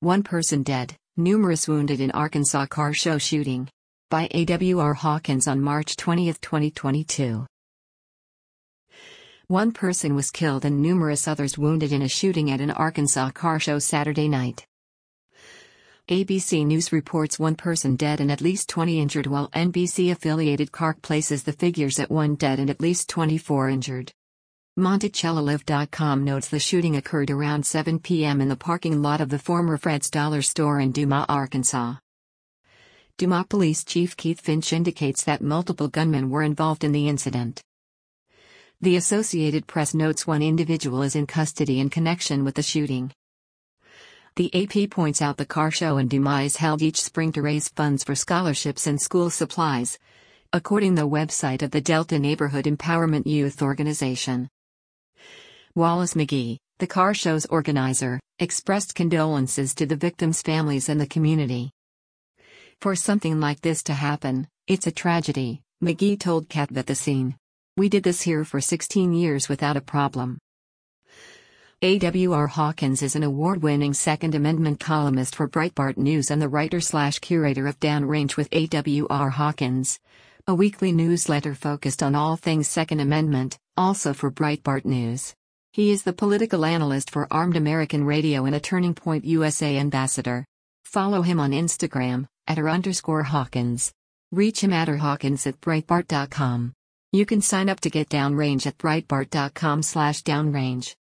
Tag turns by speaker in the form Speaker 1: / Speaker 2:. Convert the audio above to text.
Speaker 1: One person dead, numerous wounded in Arkansas car show shooting. By A.W.R. Hawkins on March 20, 2022. One person was killed and numerous others wounded in a shooting at an Arkansas car show Saturday night. ABC News reports one person dead and at least 20 injured, while NBC-affiliated KARK places the figures at 1 dead and at least 24 injured. MonticelloLive.com notes the shooting occurred around 7 p.m. in the parking lot of the former Fred's Dollar Store in Dumas, Arkansas. Dumas Police Chief Keith Finch indicates that multiple gunmen were involved in the incident. The Associated Press notes one individual is in custody in connection with the shooting. The AP points out the car show in Dumas is held each spring to raise funds for scholarships and school supplies, according to the website of the Delta Neighborhood Empowerment Youth Organization. Wallace McGee, the car show's organizer, expressed condolences to the victims' families and the community. For something like this to happen, it's a tragedy, McGee told Cat at the scene. We did this here for 16 years without a problem. A.W.R. Hawkins is an award-winning Second Amendment columnist for Breitbart News and the writer/curator of Downrange with A.W.R. Hawkins, a weekly newsletter focused on all things Second Amendment, also for Breitbart News. He is the political analyst for Armed American Radio and a Turning Point USA ambassador. Follow him on Instagram, @r_Hawkins. Reach him @Hawkins@Breitbart.com. You can sign up to get Downrange at Breitbart.com/Downrange.